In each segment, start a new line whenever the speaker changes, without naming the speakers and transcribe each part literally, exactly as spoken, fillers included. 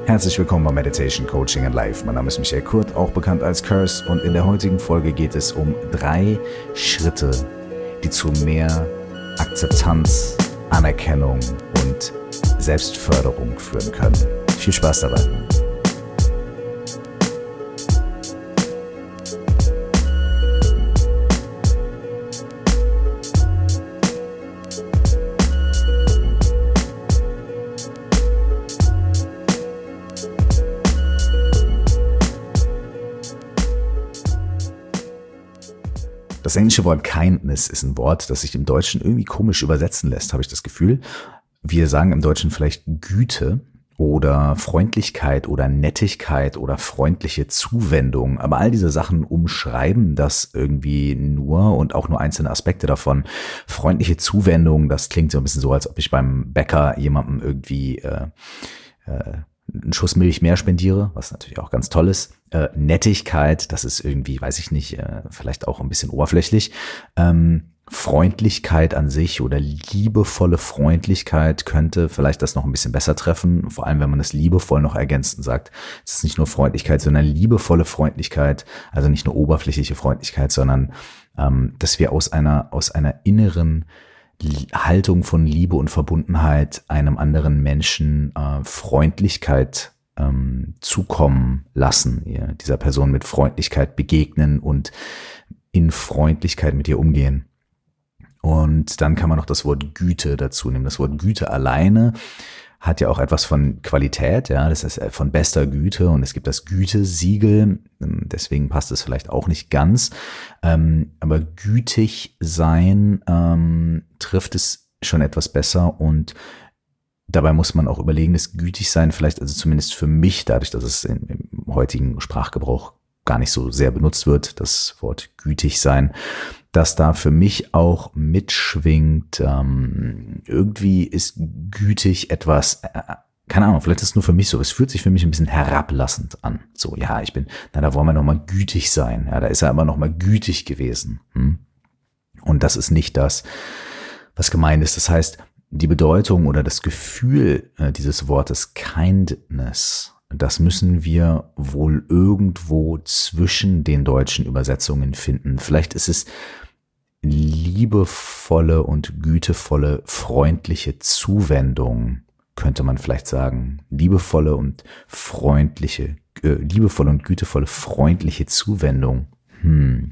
Herzlich willkommen bei Meditation, Coaching and Life. Mein Name ist Michael Kurt, auch bekannt als Curse, und in der heutigen Folge geht es um drei Schritte, die zu mehr Akzeptanz, Anerkennung und Selbstförderung führen können. Viel Spaß dabei. Das englische Wort Kindness ist ein Wort, das sich im Deutschen irgendwie komisch übersetzen lässt, habe ich das Gefühl. Wir sagen im Deutschen vielleicht Güte oder Freundlichkeit oder Nettigkeit oder freundliche Zuwendung. Aber all diese Sachen umschreiben das irgendwie nur und auch nur einzelne Aspekte davon. Freundliche Zuwendung, das klingt so ein bisschen so, als ob ich beim Bäcker jemandem irgendwie äh, äh, einen Schuss Milch mehr spendiere, was natürlich auch ganz toll ist. Äh, Nettigkeit, das ist irgendwie, weiß ich nicht, äh, vielleicht auch ein bisschen oberflächlich. Ähm, Freundlichkeit an sich oder liebevolle Freundlichkeit könnte vielleicht das noch ein bisschen besser treffen, vor allem wenn man das liebevoll noch ergänzt und sagt, es ist nicht nur Freundlichkeit, sondern liebevolle Freundlichkeit, also nicht nur oberflächliche Freundlichkeit, sondern ähm, dass wir aus einer aus einer inneren Haltung von Liebe und Verbundenheit einem anderen Menschen äh, Freundlichkeit ähm, zukommen lassen, ihr dieser Person mit Freundlichkeit begegnen und in Freundlichkeit mit ihr umgehen. Und dann kann man noch das Wort Güte dazu nehmen. Das Wort Güte alleine hat ja auch etwas von Qualität, ja, das ist von bester Güte, und es gibt das Gütesiegel, deswegen passt es vielleicht auch nicht ganz, ähm, aber gütig sein ähm, trifft es schon etwas besser, und dabei muss man auch überlegen, dass gütig sein vielleicht, also zumindest für mich, dadurch, dass es im, im heutigen Sprachgebrauch gar nicht so sehr benutzt wird, das Wort gütig sein, dass da für mich auch mitschwingt, ähm, irgendwie ist gütig etwas, äh, keine Ahnung, vielleicht ist es nur für mich so, es fühlt sich für mich ein bisschen herablassend an. So, ja, ich bin, na, da wollen wir nochmal gütig sein, ja, da ist er aber nochmal gütig gewesen. Hm? Und das ist nicht das, was gemeint ist. Das heißt, die Bedeutung oder das Gefühl äh, dieses Wortes Kindness, das müssen wir wohl irgendwo zwischen den deutschen Übersetzungen finden. Vielleicht ist es liebevolle und gütevolle, freundliche Zuwendung, könnte man vielleicht sagen. Liebevolle und freundliche, äh, liebevolle und gütevolle, freundliche Zuwendung. Hm.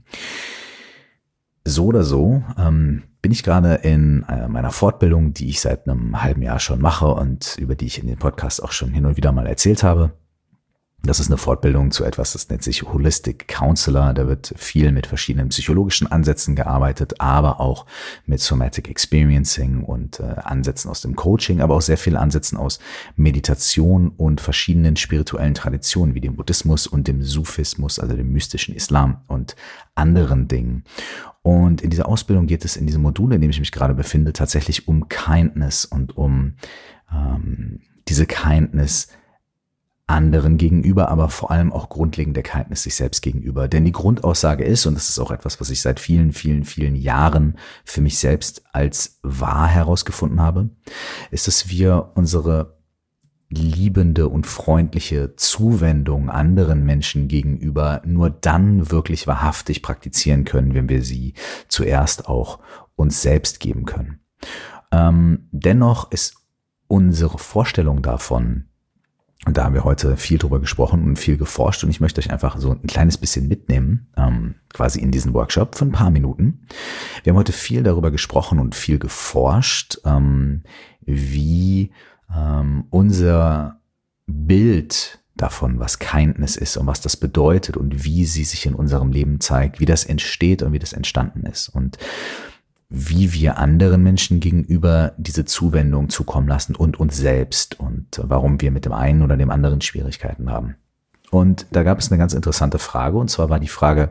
So oder so ähm, bin ich gerade in äh, meiner Fortbildung, die ich seit einem halben Jahr schon mache und über die ich in den Podcast auch schon hin und wieder mal erzählt habe. Das ist eine Fortbildung zu etwas, das nennt sich Holistic Counselor. Da wird viel mit verschiedenen psychologischen Ansätzen gearbeitet, aber auch mit Somatic Experiencing und äh, Ansätzen aus dem Coaching, aber auch sehr viele Ansätzen aus Meditation und verschiedenen spirituellen Traditionen wie dem Buddhismus und dem Sufismus, also dem mystischen Islam und anderen Dingen. Und in dieser Ausbildung geht es in diesem Modul, in dem ich mich gerade befinde, tatsächlich um Kindness und um ähm, diese Kindness anderen gegenüber, aber vor allem auch grundlegende Kindness sich selbst gegenüber. Denn die Grundaussage ist, und das ist auch etwas, was ich seit vielen, vielen, vielen Jahren für mich selbst als wahr herausgefunden habe, ist, dass wir unsere liebende und freundliche Zuwendung anderen Menschen gegenüber nur dann wirklich wahrhaftig praktizieren können, wenn wir sie zuerst auch uns selbst geben können. Ähm, dennoch ist unsere Vorstellung davon, und da haben wir heute viel drüber gesprochen und viel geforscht, und ich möchte euch einfach so ein kleines bisschen mitnehmen, ähm, quasi in diesen Workshop für ein paar Minuten. Wir haben heute viel darüber gesprochen und viel geforscht, ähm, wie ähm, unser Bild davon, was Kindness ist und was das bedeutet und wie sie sich in unserem Leben zeigt, wie das entsteht und wie das entstanden ist und wie wir anderen Menschen gegenüber diese Zuwendung zukommen lassen und uns selbst und warum wir mit dem einen oder dem anderen Schwierigkeiten haben. Und da gab es eine ganz interessante Frage, und zwar war die Frage,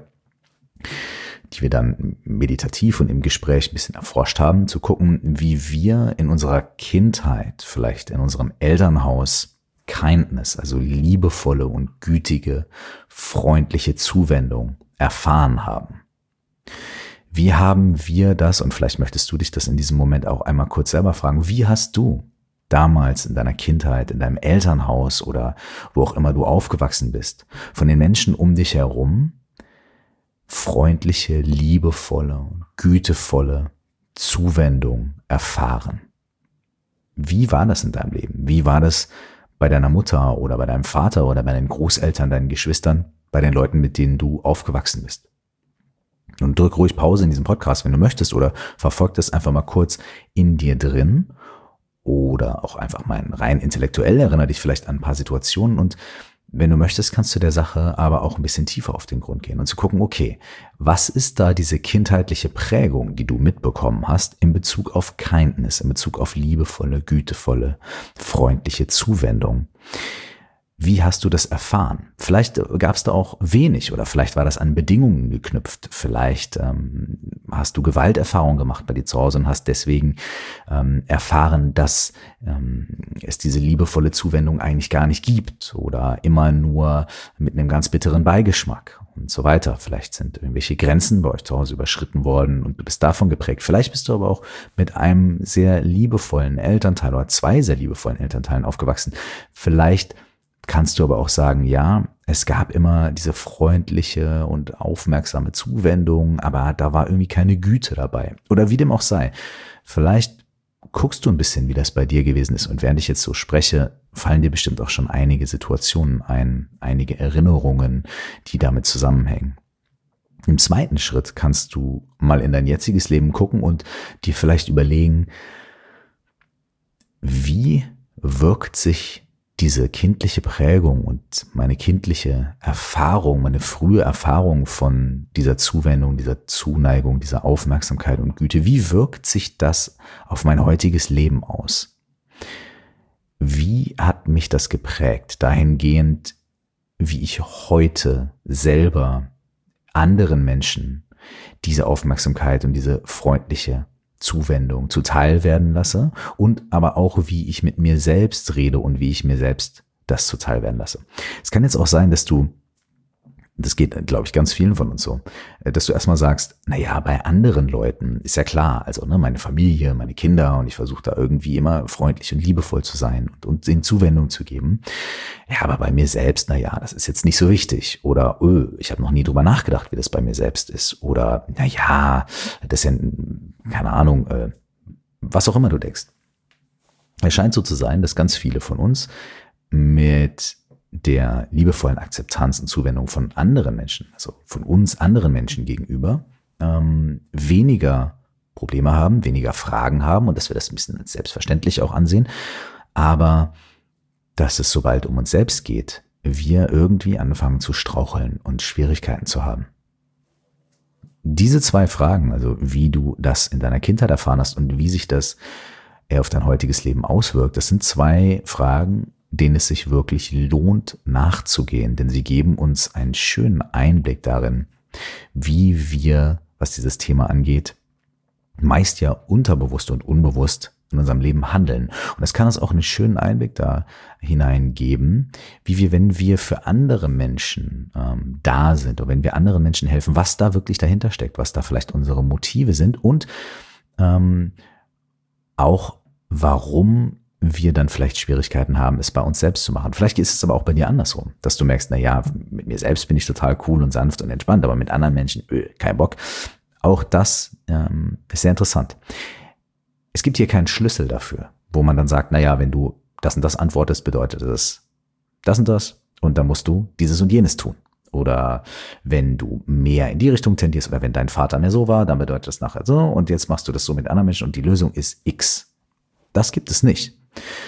die wir dann meditativ und im Gespräch ein bisschen erforscht haben, zu gucken, wie wir in unserer Kindheit, vielleicht in unserem Elternhaus, Kindness, also liebevolle und gütige, freundliche Zuwendung erfahren haben. Wie haben wir das, und vielleicht möchtest du dich das in diesem Moment auch einmal kurz selber fragen, wie hast du damals in deiner Kindheit, in deinem Elternhaus oder wo auch immer du aufgewachsen bist, von den Menschen um dich herum freundliche, liebevolle, gütevolle Zuwendung erfahren? Wie war das in deinem Leben? Wie war das bei deiner Mutter oder bei deinem Vater oder bei deinen Großeltern, deinen Geschwistern, bei den Leuten, mit denen du aufgewachsen bist? Und drück ruhig Pause in diesem Podcast, wenn du möchtest, oder verfolg das einfach mal kurz in dir drin oder auch einfach mal rein intellektuell, erinnere dich vielleicht an ein paar Situationen, und wenn du möchtest, kannst du der Sache aber auch ein bisschen tiefer auf den Grund gehen und zu gucken, okay, was ist da diese kindheitliche Prägung, die du mitbekommen hast in Bezug auf Kindness, in Bezug auf liebevolle, gütevolle, freundliche Zuwendung? Wie hast du das erfahren? Vielleicht gab es da auch wenig oder vielleicht war das an Bedingungen geknüpft. Vielleicht ähm, hast du Gewalterfahrung gemacht bei dir zu Hause und hast deswegen ähm, erfahren, dass ähm, es diese liebevolle Zuwendung eigentlich gar nicht gibt oder immer nur mit einem ganz bitteren Beigeschmack und so weiter. Vielleicht sind irgendwelche Grenzen bei euch zu Hause überschritten worden und du bist davon geprägt. Vielleicht bist du aber auch mit einem sehr liebevollen Elternteil oder zwei sehr liebevollen Elternteilen aufgewachsen. Vielleicht kannst du aber auch sagen, ja, es gab immer diese freundliche und aufmerksame Zuwendung, aber da war irgendwie keine Güte dabei. Oder wie dem auch sei. Vielleicht guckst du ein bisschen, wie das bei dir gewesen ist. Und während ich jetzt so spreche, fallen dir bestimmt auch schon einige Situationen ein, einige Erinnerungen, die damit zusammenhängen. Im zweiten Schritt kannst du mal in dein jetziges Leben gucken und dir vielleicht überlegen, wie wirkt sich diese kindliche Prägung und meine kindliche Erfahrung, meine frühe Erfahrung von dieser Zuwendung, dieser Zuneigung, dieser Aufmerksamkeit und Güte, wie wirkt sich das auf mein heutiges Leben aus? Wie hat mich das geprägt, dahingehend, wie ich heute selber anderen Menschen diese Aufmerksamkeit und diese freundliche Zuwendung zuteil werden lasse und aber auch, wie ich mit mir selbst rede und wie ich mir selbst das zuteil werden lasse. Es kann jetzt auch sein, dass du, das geht, glaube ich, ganz vielen von uns so, dass du erstmal sagst, naja, bei anderen Leuten ist ja klar, also ne, meine Familie, meine Kinder, und ich versuche da irgendwie immer freundlich und liebevoll zu sein und, und ihnen Zuwendung zu geben. Ja, aber bei mir selbst, naja, das ist jetzt nicht so wichtig. Oder, öh, ich habe noch nie drüber nachgedacht, wie das bei mir selbst ist. Oder, naja, das ist ja, keine Ahnung, äh, was auch immer du denkst. Es scheint so zu sein, dass ganz viele von uns mit der liebevollen Akzeptanz und Zuwendung von anderen Menschen, also von uns anderen Menschen gegenüber, ähm, weniger Probleme haben, weniger Fragen haben und dass wir das ein bisschen als selbstverständlich auch ansehen, aber dass es, sobald um uns selbst geht, wir irgendwie anfangen zu straucheln und Schwierigkeiten zu haben. Diese zwei Fragen, also wie du das in deiner Kindheit erfahren hast und wie sich das eher auf dein heutiges Leben auswirkt, das sind zwei Fragen, denen es sich wirklich lohnt nachzugehen, denn sie geben uns einen schönen Einblick darin, wie wir, was dieses Thema angeht, meist ja unterbewusst und unbewusst in unserem Leben handeln. Und es kann uns auch einen schönen Einblick da hineingeben, wie wir, wenn wir für andere Menschen ähm, da sind oder wenn wir anderen Menschen helfen, was da wirklich dahinter steckt, was da vielleicht unsere Motive sind und ähm, auch warum wir dann vielleicht Schwierigkeiten haben, es bei uns selbst zu machen. Vielleicht ist es aber auch bei dir andersrum, dass du merkst, na ja, mit mir selbst bin ich total cool und sanft und entspannt, aber mit anderen Menschen, öh, kein Bock. Auch das ähm, ist sehr interessant. Es gibt hier keinen Schlüssel dafür, wo man dann sagt, na ja, wenn du das und das antwortest, bedeutet das das und das und dann musst du dieses und jenes tun. Oder wenn du mehr in die Richtung tendierst oder wenn dein Vater mehr so war, dann bedeutet das nachher so und jetzt machst du das so mit anderen Menschen und die Lösung ist X. Das gibt es nicht.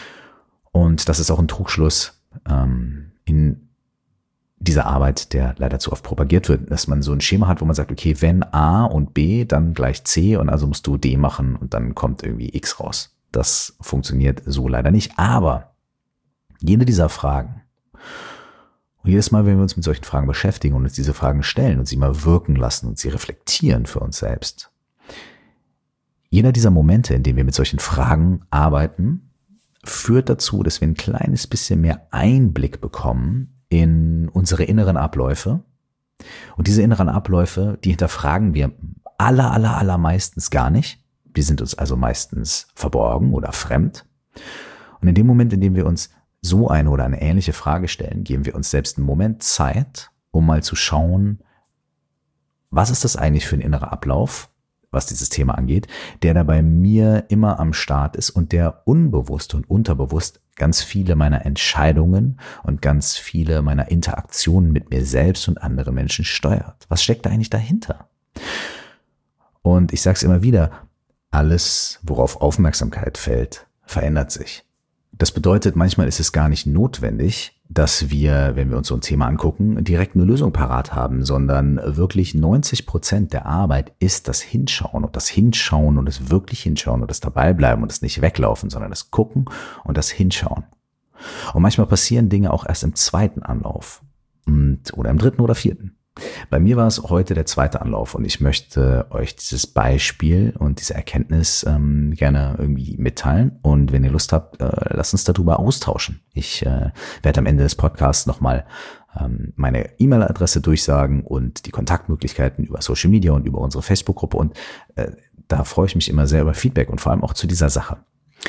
Und das ist auch ein Trugschluss ähm, in dieser Arbeit, der leider zu oft propagiert wird, dass man so ein Schema hat, wo man sagt, okay, wenn A und B, dann gleich C und also musst du D machen und dann kommt irgendwie X raus. Das funktioniert so leider nicht. Aber jede dieser Fragen und jedes Mal, wenn wir uns mit solchen Fragen beschäftigen und uns diese Fragen stellen und sie mal wirken lassen und sie reflektieren für uns selbst, jeder dieser Momente, in denen wir mit solchen Fragen arbeiten, führt dazu, dass wir ein kleines bisschen mehr Einblick bekommen in unsere inneren Abläufe. Und diese inneren Abläufe, die hinterfragen wir aller, aller, aller meistens gar nicht. Die sind uns also meistens verborgen oder fremd. Und in dem Moment, in dem wir uns so eine oder eine ähnliche Frage stellen, geben wir uns selbst einen Moment Zeit, um mal zu schauen, was ist das eigentlich für ein innerer Ablauf, was dieses Thema angeht, der da bei mir immer am Start ist und der unbewusst und unterbewusst ganz viele meiner Entscheidungen und ganz viele meiner Interaktionen mit mir selbst und anderen Menschen steuert. Was steckt da eigentlich dahinter? Und ich sage es immer wieder, alles, worauf Aufmerksamkeit fällt, verändert sich. Das bedeutet, manchmal ist es gar nicht notwendig, dass wir, wenn wir uns so ein Thema angucken, direkt eine Lösung parat haben, sondern wirklich neunzig Prozent der Arbeit ist das Hinschauen und das Hinschauen und das wirklich Hinschauen und das Dabeibleiben und das nicht weglaufen, sondern das Gucken und das Hinschauen. Und manchmal passieren Dinge auch erst im zweiten Anlauf und, oder im dritten oder vierten. Bei mir war es heute der zweite Anlauf und ich möchte euch dieses Beispiel und diese Erkenntnis ähm, gerne irgendwie mitteilen. Und wenn ihr Lust habt, äh, lasst uns darüber austauschen. Ich äh, werde am Ende des Podcasts nochmal ähm, meine E-Mail-Adresse durchsagen und die Kontaktmöglichkeiten über Social Media und über unsere Facebook-Gruppe. Und äh, da freue ich mich immer sehr über Feedback und vor allem auch zu dieser Sache.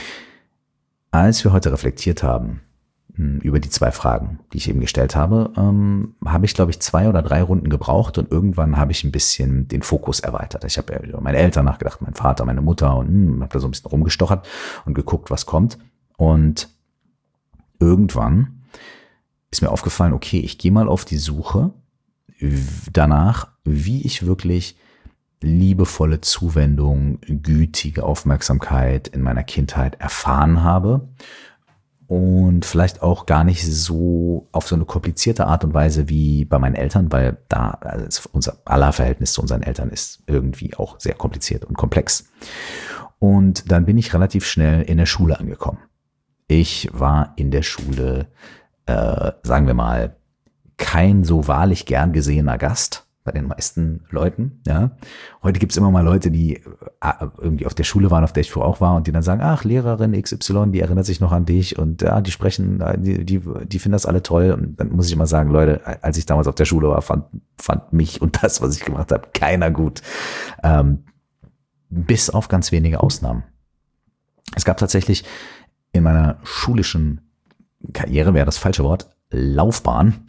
Als wir heute reflektiert haben über die zwei Fragen, die ich eben gestellt habe, ähm, habe ich, glaube ich, zwei oder drei Runden gebraucht und irgendwann habe ich ein bisschen den Fokus erweitert. Ich habe ja über meine Eltern nachgedacht, mein Vater, meine Mutter und hm, habe da so ein bisschen rumgestochert und geguckt, was kommt. Und irgendwann ist mir aufgefallen, okay, ich gehe mal auf die Suche danach, wie ich wirklich liebevolle Zuwendung, gütige Aufmerksamkeit in meiner Kindheit erfahren habe. Und vielleicht auch gar nicht so auf so eine komplizierte Art und Weise wie bei meinen Eltern, weil da also unser aller Verhältnis zu unseren Eltern ist irgendwie auch sehr kompliziert und komplex. Und dann bin ich relativ schnell in der Schule angekommen. Ich war in der Schule, äh, sagen wir mal, kein so wahrlich gern gesehener Gast bei den meisten Leuten. Ja. Heute gibt's immer mal Leute, die irgendwie auf der Schule waren, auf der ich vorher auch war und die dann sagen, ach, Lehrerin X Y, die erinnert sich noch an dich und ja, die sprechen, die, die, die finden das alle toll. Und dann muss ich immer sagen, Leute, als ich damals auf der Schule war, fand, fand mich und das, was ich gemacht habe, keiner gut. Ähm, bis auf ganz wenige Ausnahmen. Es gab tatsächlich in meiner schulischen Karriere, wäre das falsche Wort, Laufbahn,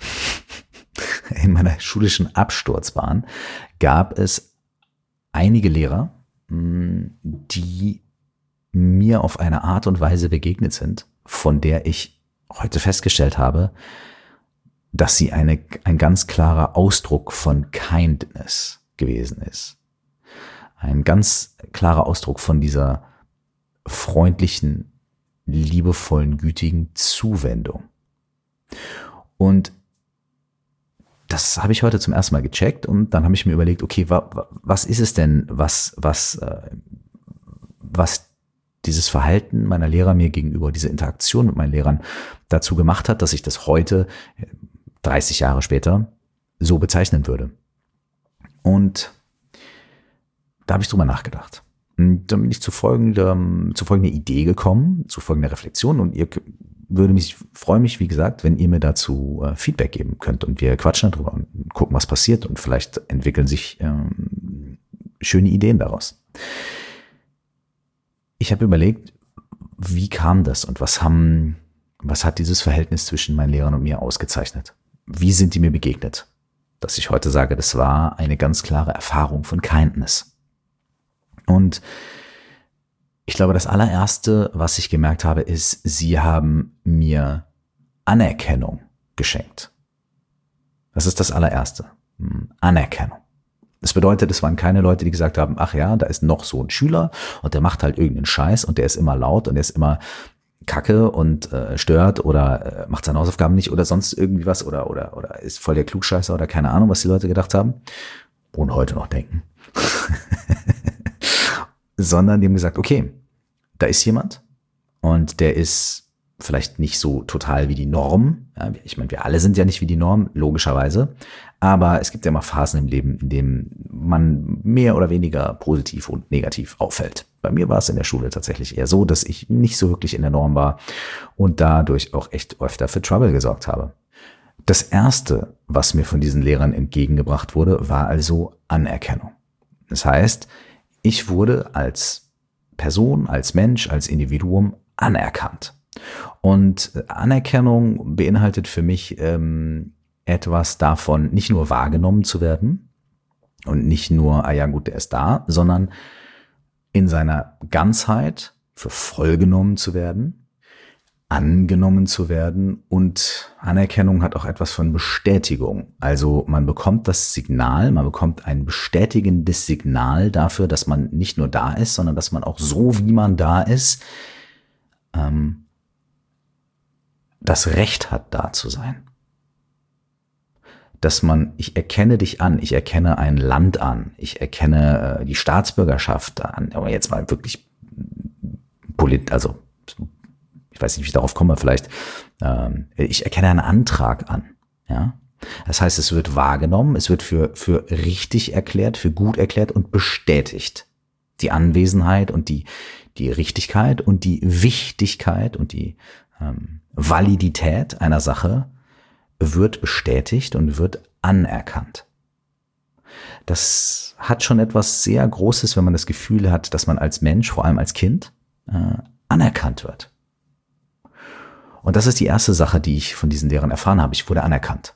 in meiner schulischen Absturzbahn gab es einige Lehrer, die mir auf eine Art und Weise begegnet sind, von der ich heute festgestellt habe, dass sie eine, ein ganz klarer Ausdruck von Kindness gewesen ist. Ein ganz klarer Ausdruck von dieser freundlichen, liebevollen, gütigen Zuwendung. Und das habe ich heute zum ersten Mal gecheckt und dann habe ich mir überlegt, okay, wa, wa, was ist es denn, was, was, äh, was dieses Verhalten meiner Lehrer mir gegenüber, diese Interaktion mit meinen Lehrern dazu gemacht hat, dass ich das heute, dreißig Jahre später, so bezeichnen würde. Und da habe ich drüber nachgedacht. Und dann bin ich zu folgender, zu folgender Idee gekommen, zu folgender Reflexion und ihr würde mich, freue mich, wie gesagt, wenn ihr mir dazu äh, Feedback geben könnt und wir quatschen darüber und gucken, was passiert und vielleicht entwickeln sich ähm, schöne Ideen daraus. Ich habe überlegt, wie kam das und was haben, was hat dieses Verhältnis zwischen meinen Lehrern und mir ausgezeichnet? Wie sind die mir begegnet? Dass ich heute sage, das war eine ganz klare Erfahrung von Kindness. Und ich glaube, das allererste, was ich gemerkt habe, ist, sie haben mir Anerkennung geschenkt. Das ist das allererste. Anerkennung. Das bedeutet, es waren keine Leute, die gesagt haben, ach ja, da ist noch so ein Schüler und der macht halt irgendeinen Scheiß und der ist immer laut und der ist immer kacke und äh, stört oder äh, macht seine Hausaufgaben nicht oder sonst irgendwie was oder, oder, oder ist voll der Klugscheißer oder keine Ahnung, was die Leute gedacht haben und heute noch denken. Sondern die haben gesagt, okay, da ist jemand und der ist vielleicht nicht so total wie die Norm. Ja, ich meine, wir alle sind ja nicht wie die Norm, logischerweise. Aber es gibt ja immer Phasen im Leben, in denen man mehr oder weniger positiv und negativ auffällt. Bei mir war es in der Schule tatsächlich eher so, dass ich nicht so wirklich in der Norm war und dadurch auch echt öfter für Trouble gesorgt habe. Das Erste, was mir von diesen Lehrern entgegengebracht wurde, war also Anerkennung. Das heißt, ich wurde als Person, als Mensch, als Individuum anerkannt. Und Anerkennung beinhaltet für mich ähm, etwas davon, nicht nur wahrgenommen zu werden und nicht nur, ah ja gut, der ist da, sondern in seiner Ganzheit für voll genommen zu werden, angenommen zu werden, und Anerkennung hat auch etwas von Bestätigung. Also man bekommt das Signal, man bekommt ein bestätigendes Signal dafür, dass man nicht nur da ist, sondern dass man auch so, wie man da ist, ähm, das Recht hat, da zu sein. Dass man, ich erkenne dich an, ich erkenne ein Land an, ich erkenne äh, die Staatsbürgerschaft an, aber jetzt mal wirklich polit, also ich weiß nicht, wie ich darauf komme, vielleicht, ähm, ich erkenne einen Antrag an, ja. Das heißt, es wird wahrgenommen, es wird für, für richtig erklärt, für gut erklärt und bestätigt. Die Anwesenheit und die, die Richtigkeit und die Wichtigkeit und die ähm, Validität einer Sache wird bestätigt und wird anerkannt. Das hat schon etwas sehr Großes, wenn man das Gefühl hat, dass man als Mensch, vor allem als Kind, äh, anerkannt wird. Und das ist die erste Sache, die ich von diesen Lehrern erfahren habe. Ich wurde anerkannt.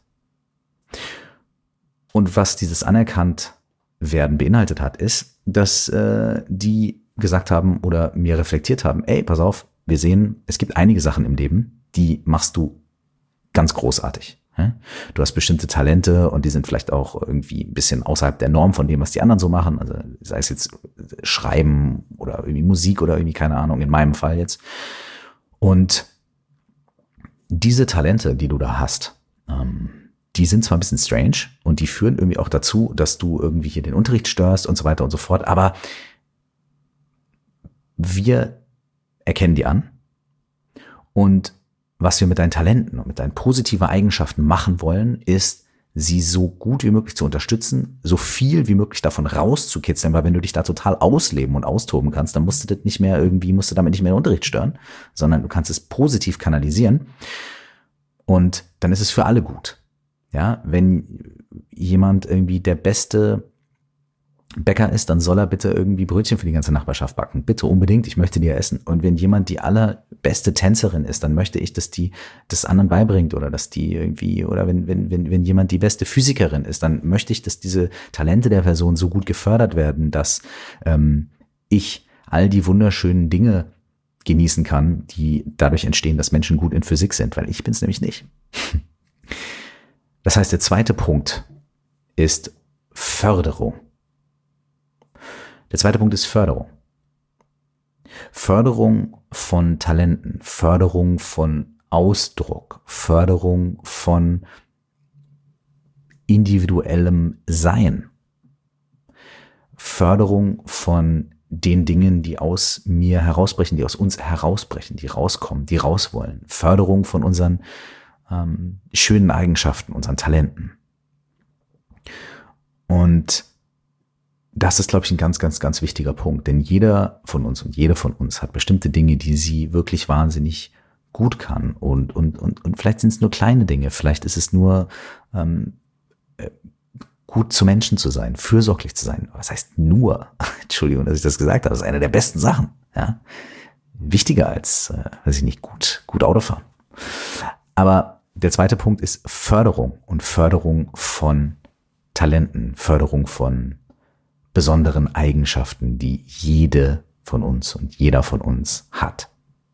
Und was dieses anerkannt werden beinhaltet hat, ist, dass äh, die gesagt haben oder mir reflektiert haben, ey, pass auf, wir sehen, es gibt einige Sachen im Leben, die machst du ganz großartig. Du hast bestimmte Talente und die sind vielleicht auch irgendwie ein bisschen außerhalb der Norm von dem, was die anderen so machen. Also sei es jetzt Schreiben oder irgendwie Musik oder irgendwie, keine Ahnung, in meinem Fall jetzt. Und diese Talente, die du da hast, ähm, die sind zwar ein bisschen strange und die führen irgendwie auch dazu, dass du irgendwie hier den Unterricht störst und so weiter und so fort, aber wir erkennen die an, und was wir mit deinen Talenten und mit deinen positiven Eigenschaften machen wollen, ist, sie so gut wie möglich zu unterstützen, so viel wie möglich davon rauszukitzeln, weil wenn du dich da total ausleben und austoben kannst, dann musst du das nicht mehr irgendwie, musst du damit nicht mehr den Unterricht stören, sondern du kannst es positiv kanalisieren, und dann ist es für alle gut. Ja, wenn jemand irgendwie der beste Bäcker ist, dann soll er bitte irgendwie Brötchen für die ganze Nachbarschaft backen. Bitte unbedingt, ich möchte die ja essen. Und wenn jemand die allerbeste Tänzerin ist, dann möchte ich, dass die das anderen beibringt, oder dass die irgendwie, oder wenn, wenn, wenn, wenn jemand die beste Physikerin ist, dann möchte ich, dass diese Talente der Person so gut gefördert werden, dass ähm, ich all die wunderschönen Dinge genießen kann, die dadurch entstehen, dass Menschen gut in Physik sind, weil ich bin es nämlich nicht. Das heißt, der zweite Punkt ist Förderung. Der zweite Punkt ist Förderung. Förderung von Talenten, Förderung von Ausdruck, Förderung von individuellem Sein, Förderung von den Dingen, die aus mir herausbrechen, die aus uns herausbrechen, die rauskommen, die raus wollen. Förderung von unseren ähm, schönen Eigenschaften, unseren Talenten. Und das ist, glaube ich, ein ganz, ganz, ganz wichtiger Punkt, denn jeder von uns und jede von uns hat bestimmte Dinge, die sie wirklich wahnsinnig gut kann, und und und und vielleicht sind es nur kleine Dinge, vielleicht ist es nur ähm, gut zu Menschen zu sein, fürsorglich zu sein. Was heißt nur? Entschuldigung, dass ich das gesagt habe. Das ist eine der besten Sachen. Ja, wichtiger als, äh, weiß ich nicht, gut, gut Auto fahren. Aber der zweite Punkt ist Förderung, und Förderung von Talenten, Förderung von besonderen Eigenschaften, die jede von uns und jeder von uns hat.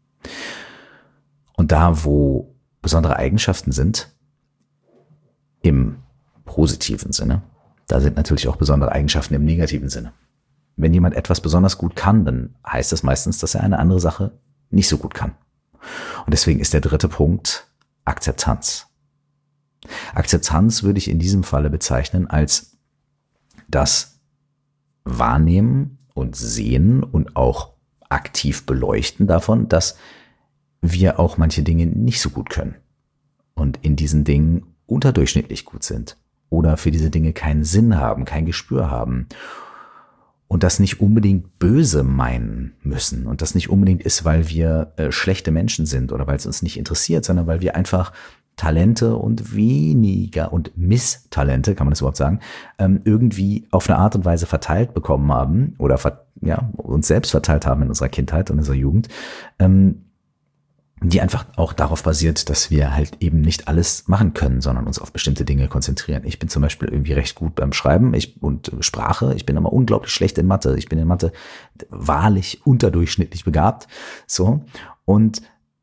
Und da, wo besondere Eigenschaften sind, im positiven Sinne, da sind natürlich auch besondere Eigenschaften im negativen Sinne. Wenn jemand etwas besonders gut kann, dann heißt das meistens, dass er eine andere Sache nicht so gut kann. Und deswegen ist der dritte Punkt Akzeptanz. Akzeptanz würde ich in diesem Falle bezeichnen als das Wahrnehmen und Sehen und auch aktiv Beleuchten davon, dass wir auch manche Dinge nicht so gut können und in diesen Dingen unterdurchschnittlich gut sind oder für diese Dinge keinen Sinn haben, kein Gespür haben und das nicht unbedingt böse meinen müssen und das nicht unbedingt ist, weil wir äh, schlechte Menschen sind oder weil es uns nicht interessiert, sondern weil wir einfach Talente und weniger und Misstalente, kann man das überhaupt sagen, ähm, irgendwie auf eine Art und Weise verteilt bekommen haben oder ver- ja, uns selbst verteilt haben in unserer Kindheit und in unserer Jugend, ähm, die einfach auch darauf basiert, dass wir halt eben nicht alles machen können, sondern uns auf bestimmte Dinge konzentrieren. Ich bin zum Beispiel irgendwie recht gut beim Schreiben ich, und Sprache. Ich bin aber unglaublich schlecht in Mathe. Ich bin in Mathe wahrlich unterdurchschnittlich begabt. So. Und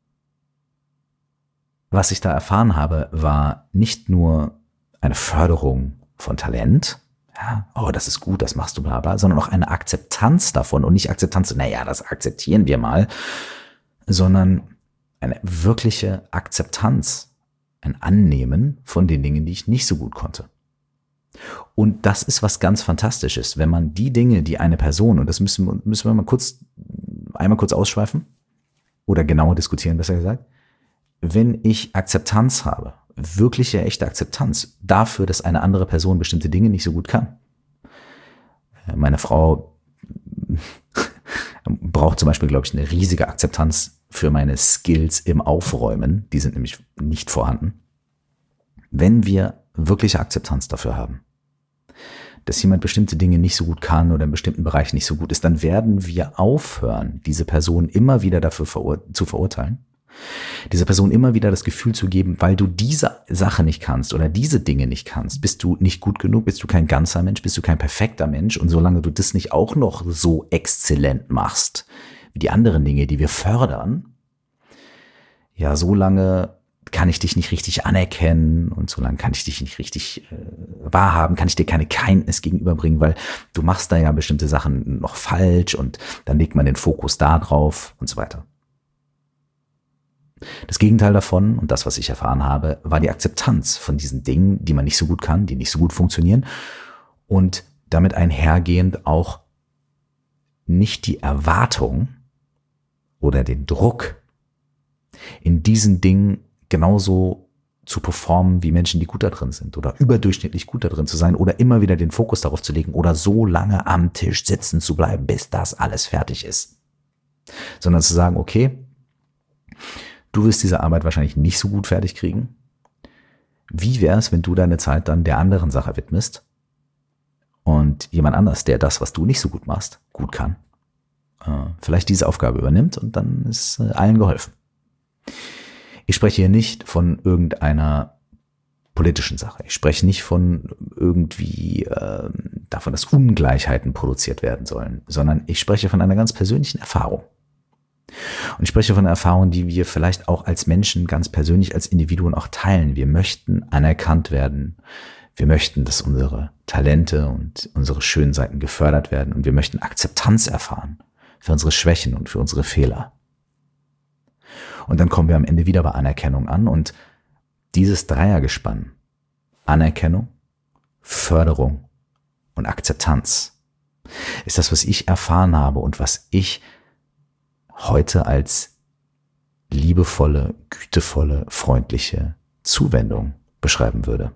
was ich da erfahren habe, war nicht nur eine Förderung von Talent, ja, oh, das ist gut, das machst du, bla bla, sondern auch eine Akzeptanz davon und nicht Akzeptanz, naja, das akzeptieren wir mal, sondern eine wirkliche Akzeptanz, ein Annehmen von den Dingen, die ich nicht so gut konnte. Und das ist was ganz Fantastisches, wenn man die Dinge, die eine Person, und das müssen, müssen wir mal kurz, einmal kurz ausschweifen oder genauer diskutieren, besser gesagt, wenn ich Akzeptanz habe, wirkliche, echte Akzeptanz dafür, dass eine andere Person bestimmte Dinge nicht so gut kann. Meine Frau braucht zum Beispiel, glaube ich, eine riesige Akzeptanz für meine Skills im Aufräumen. Die sind nämlich nicht vorhanden. Wenn wir wirkliche Akzeptanz dafür haben, dass jemand bestimmte Dinge nicht so gut kann oder in bestimmten Bereichen nicht so gut ist, dann werden wir aufhören, diese Person immer wieder dafür verur- zu verurteilen. Dieser Person immer wieder das Gefühl zu geben, weil du diese Sache nicht kannst oder diese Dinge nicht kannst, bist du nicht gut genug, bist du kein ganzer Mensch, bist du kein perfekter Mensch. Und solange du das nicht auch noch so exzellent machst, wie die anderen Dinge, die wir fördern, ja, solange kann ich dich nicht richtig anerkennen und solange kann ich dich nicht richtig äh, wahrhaben, kann ich dir keine Kindness gegenüberbringen, weil du machst da ja bestimmte Sachen noch falsch und dann legt man den Fokus da drauf und so weiter. Das Gegenteil davon und das, was ich erfahren habe, war die Akzeptanz von diesen Dingen, die man nicht so gut kann, die nicht so gut funktionieren und damit einhergehend auch nicht die Erwartung oder den Druck, in diesen Dingen genauso zu performen wie Menschen, die gut da drin sind oder überdurchschnittlich gut da drin zu sein oder immer wieder den Fokus darauf zu legen oder so lange am Tisch sitzen zu bleiben, bis das alles fertig ist. Sondern zu sagen, okay, du wirst diese Arbeit wahrscheinlich nicht so gut fertig kriegen. Wie wäre es, wenn du deine Zeit dann der anderen Sache widmest und jemand anders, der das, was du nicht so gut machst, gut kann, vielleicht diese Aufgabe übernimmt und dann ist allen geholfen. Ich spreche hier nicht von irgendeiner politischen Sache. Ich spreche nicht von irgendwie äh, davon, dass Ungleichheiten produziert werden sollen, sondern ich spreche von einer ganz persönlichen Erfahrung. Und ich spreche von einer Erfahrung, die wir vielleicht auch als Menschen ganz persönlich, als Individuen auch teilen. Wir möchten anerkannt werden. Wir möchten, dass unsere Talente und unsere schönen Seiten gefördert werden. Und wir möchten Akzeptanz erfahren für unsere Schwächen und für unsere Fehler. Und dann kommen wir am Ende wieder bei Anerkennung an. Und dieses Dreiergespann, Anerkennung, Förderung und Akzeptanz, ist das, was ich erfahren habe und was ich heute als liebevolle, gütevolle, freundliche Zuwendung beschreiben würde.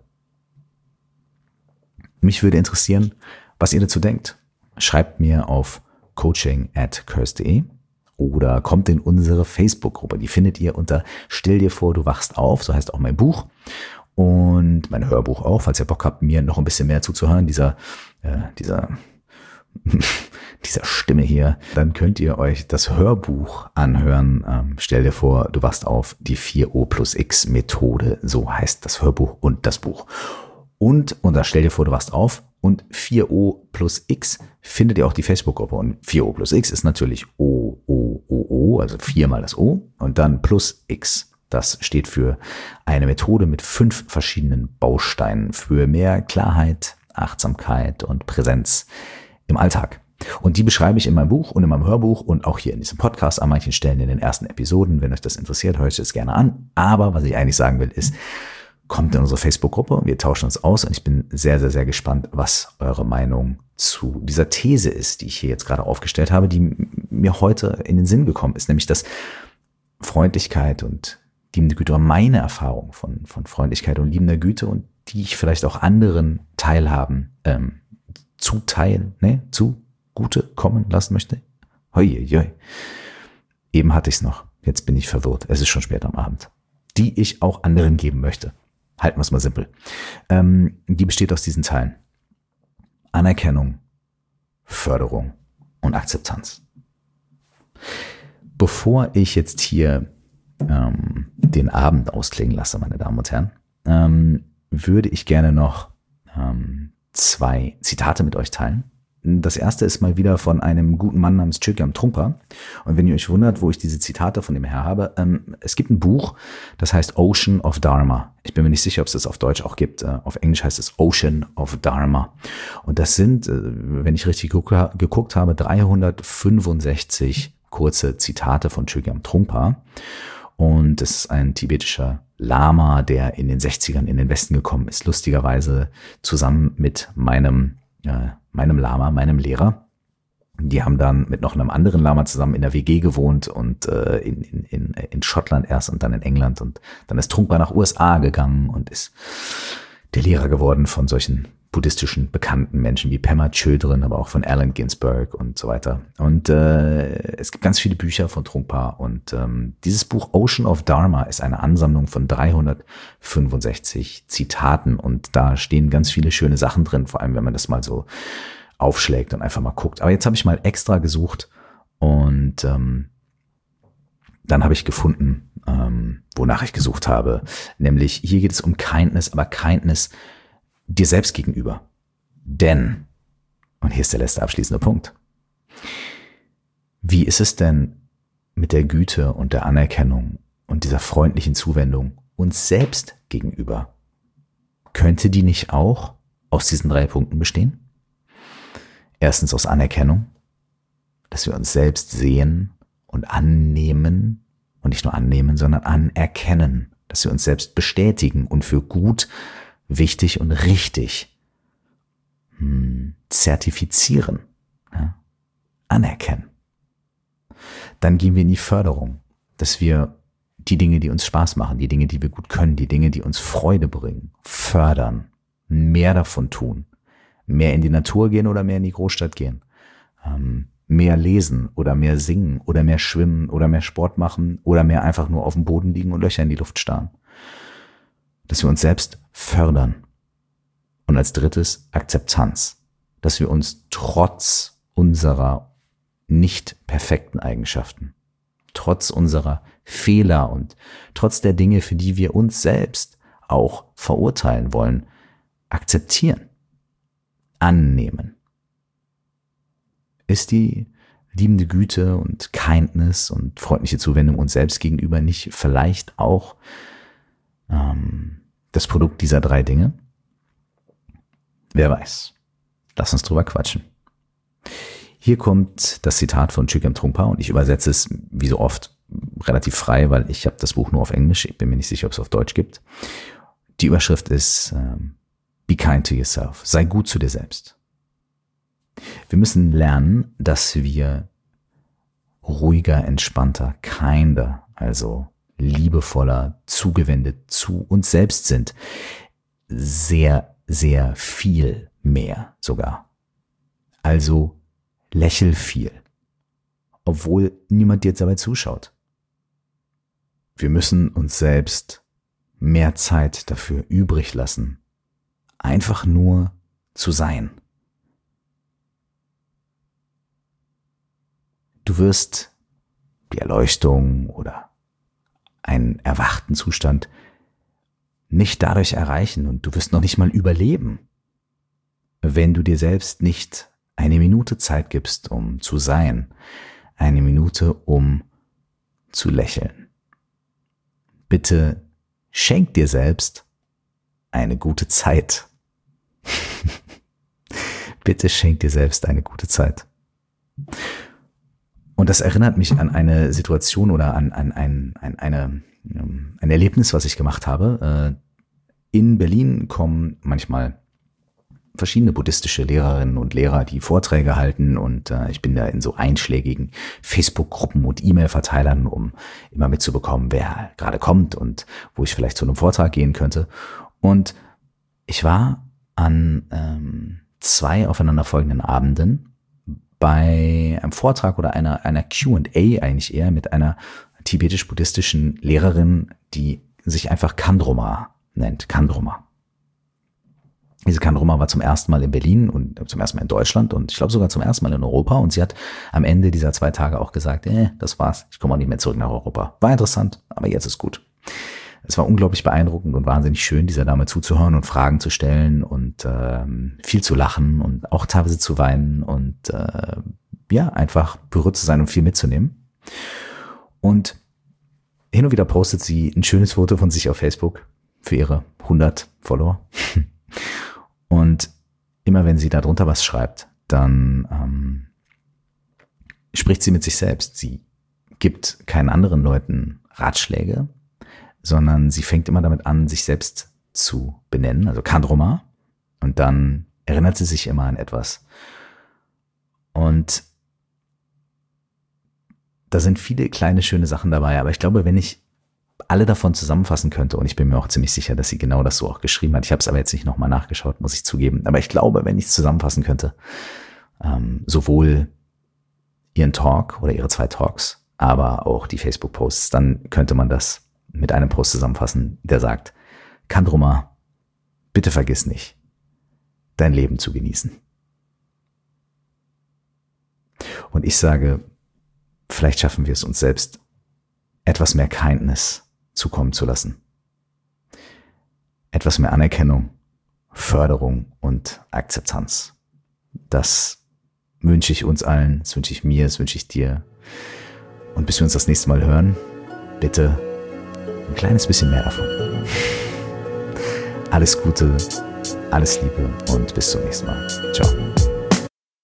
Mich würde interessieren, was ihr dazu denkt. Schreibt mir auf coaching at curse punkt de oder kommt in unsere Facebook-Gruppe. Die findet ihr unter Stell dir vor, du wachst auf. So heißt auch mein Buch und mein Hörbuch auch, falls ihr Bock habt, mir noch ein bisschen mehr zuzuhören, dieser, äh, dieser dieser Stimme hier, dann könnt ihr euch das Hörbuch anhören. Ähm, stell dir vor, du wachst auf, die vier O plus X Methode, so heißt das Hörbuch und das Buch. Und unter Stell dir vor, du wachst auf und vier O plus X findet ihr auch die Facebook-Gruppe. Und vier O plus X ist natürlich O, O, O, O, also viermal das O und dann plus X. Das steht für eine Methode mit fünf verschiedenen Bausteinen für mehr Klarheit, Achtsamkeit und Präsenz im Alltag. Und die beschreibe ich in meinem Buch und in meinem Hörbuch und auch hier in diesem Podcast an manchen Stellen in den ersten Episoden. Wenn euch das interessiert, hört euch das gerne an. Aber was ich eigentlich sagen will, ist, kommt in unsere Facebook-Gruppe, wir tauschen uns aus und ich bin sehr, sehr, sehr gespannt, was eure Meinung zu dieser These ist, die ich hier jetzt gerade aufgestellt habe, die mir heute in den Sinn gekommen ist, nämlich dass Freundlichkeit und liebende Güte, meine Erfahrung von, von Freundlichkeit und liebender Güte und die ich vielleicht auch anderen teilhaben, ähm, zuteilen, ne, zu Gute kommen lassen möchte. Hoi, hoi. Eben hatte ich es noch. Jetzt bin ich verwirrt. Es ist schon spät am Abend. Die ich auch anderen geben möchte. Halten wir es mal simpel. Ähm, die besteht aus diesen Teilen. Anerkennung, Förderung und Akzeptanz. Bevor ich jetzt hier ähm, den Abend ausklingen lasse, meine Damen und Herren, ähm, würde ich gerne noch ähm, zwei Zitate mit euch teilen. Das erste ist mal wieder von einem guten Mann namens Chogyam Trungpa. Und wenn ihr euch wundert, wo ich diese Zitate von dem her habe, ähm, es gibt ein Buch, das heißt Ocean of Dharma. Ich bin mir nicht sicher, ob es das auf Deutsch auch gibt. Äh, auf Englisch heißt es Ocean of Dharma. Und das sind, äh, wenn ich richtig geguckt, geguckt habe, dreihundertfünfundsechzig kurze Zitate von Chogyam Trungpa. Und es ist ein tibetischer Lama, der in den sechzigern in den Westen gekommen ist. Lustigerweise zusammen mit meinem äh, meinem Lama, meinem Lehrer. Die haben dann mit noch einem anderen Lama zusammen in der W G gewohnt und äh, in, in, in, in Schottland erst und dann in England. Und dann ist Trungpa nach U S A gegangen und ist der Lehrer geworden von solchen buddhistischen bekannten Menschen wie Pema Chodron, aber auch von Allen Ginsberg und so weiter. Und äh, es gibt ganz viele Bücher von Trungpa und ähm, dieses Buch Ocean of Dharma ist eine Ansammlung von dreihundertfünfundsechzig Zitaten und da stehen ganz viele schöne Sachen drin, vor allem wenn man das mal so aufschlägt und einfach mal guckt. Aber jetzt habe ich mal extra gesucht und ähm, dann habe ich gefunden, ähm, wonach ich gesucht habe, nämlich hier geht es um Kindness, aber Kindness dir selbst gegenüber. Denn, und hier ist der letzte abschließende Punkt, wie ist es denn mit der Güte und der Anerkennung und dieser freundlichen Zuwendung uns selbst gegenüber? Könnte die nicht auch aus diesen drei Punkten bestehen? Erstens aus Anerkennung, dass wir uns selbst sehen und annehmen und nicht nur annehmen, sondern anerkennen, dass wir uns selbst bestätigen und für gut, wichtig und richtig hm, zertifizieren, ja, anerkennen. Dann gehen wir in die Förderung, dass wir die Dinge, die uns Spaß machen, die Dinge, die wir gut können, die Dinge, die uns Freude bringen, fördern, mehr davon tun, mehr in die Natur gehen oder mehr in die Großstadt gehen, ähm, mehr lesen oder mehr singen oder mehr schwimmen oder mehr Sport machen oder mehr einfach nur auf dem Boden liegen und Löcher in die Luft starren. Dass wir uns selbst fördern. Und als drittes Akzeptanz, dass wir uns trotz unserer nicht perfekten Eigenschaften, trotz unserer Fehler und trotz der Dinge, für die wir uns selbst auch verurteilen wollen, akzeptieren, annehmen. Ist die liebende Güte und Kindness und freundliche Zuwendung uns selbst gegenüber nicht vielleicht auch ähm, das Produkt dieser drei Dinge? Wer weiß. Lass uns drüber quatschen. Hier kommt das Zitat von Chogyam Trungpa und ich übersetze es wie so oft relativ frei, weil ich habe das Buch nur auf Englisch. Ich bin mir nicht sicher, ob es auf Deutsch gibt. Die Überschrift ist ähm, Be kind to yourself. Sei gut zu dir selbst. Wir müssen lernen, dass wir ruhiger, entspannter, kinder, also liebevoller, zugewendet zu uns selbst sind. Sehr, sehr viel mehr sogar. Also lächel viel, obwohl niemand dir jetzt dabei zuschaut. Wir müssen uns selbst mehr Zeit dafür übrig lassen, einfach nur zu sein. Du wirst die Erleuchtung oder einen erwachten Zustand nicht dadurch erreichen und du wirst noch nicht mal überleben, wenn du dir selbst nicht eine Minute Zeit gibst, um zu sein, eine Minute, um zu lächeln. Bitte schenk dir selbst eine gute Zeit. Bitte schenk dir selbst eine gute Zeit. Und das erinnert mich an eine Situation oder an, an ein, ein, eine, ein Erlebnis, was ich gemacht habe. In Berlin kommen manchmal verschiedene buddhistische Lehrerinnen und Lehrer, die Vorträge halten und ich bin da in so einschlägigen Facebook-Gruppen und E-Mail-Verteilern, um immer mitzubekommen, wer gerade kommt und wo ich vielleicht zu einem Vortrag gehen könnte. Und ich war an ähm, zwei aufeinanderfolgenden Abenden bei einem Vortrag oder einer, einer Q and A eigentlich eher mit einer tibetisch-buddhistischen Lehrerin, die sich einfach Khandroma nennt. Khandroma. Diese Kandroma war zum ersten Mal in Berlin und zum ersten Mal in Deutschland und ich glaube sogar zum ersten Mal in Europa. Und sie hat am Ende dieser zwei Tage auch gesagt, eh, das war's, ich komme auch nicht mehr zurück nach Europa. War interessant, aber jetzt ist gut. Es war unglaublich beeindruckend und wahnsinnig schön, dieser Dame zuzuhören und Fragen zu stellen und ähm, viel zu lachen und auch teilweise zu weinen und äh, ja, einfach berührt zu sein und viel mitzunehmen. Und hin und wieder postet sie ein schönes Foto von sich auf Facebook für ihre hundert Follower. Und immer wenn sie darunter was schreibt, dann ähm, spricht sie mit sich selbst. Sie gibt keinen anderen Leuten Ratschläge, sondern sie fängt immer damit an, sich selbst zu benennen, also Kandroma. Und dann erinnert sie sich immer an etwas. Und da sind viele kleine, schöne Sachen dabei. Aber ich glaube, wenn ich alle davon zusammenfassen könnte, und ich bin mir auch ziemlich sicher, dass sie genau das so auch geschrieben hat. Ich habe es aber jetzt nicht nochmal nachgeschaut, muss ich zugeben. Aber ich glaube, wenn ich es zusammenfassen könnte, ähm, sowohl ihren Talk oder ihre zwei Talks, aber auch die Facebook-Posts, dann könnte man das mit einem Post zusammenfassen, der sagt, Kandroma, bitte vergiss nicht, dein Leben zu genießen. Und ich sage, vielleicht schaffen wir es uns selbst, etwas mehr Kindness zukommen zu lassen. Etwas mehr Anerkennung, Förderung und Akzeptanz. Das wünsche ich uns allen, das wünsche ich mir, das wünsche ich dir. Und bis wir uns das nächste Mal hören, bitte ein kleines bisschen mehr davon. Alles Gute, alles Liebe und bis zum nächsten Mal. Ciao.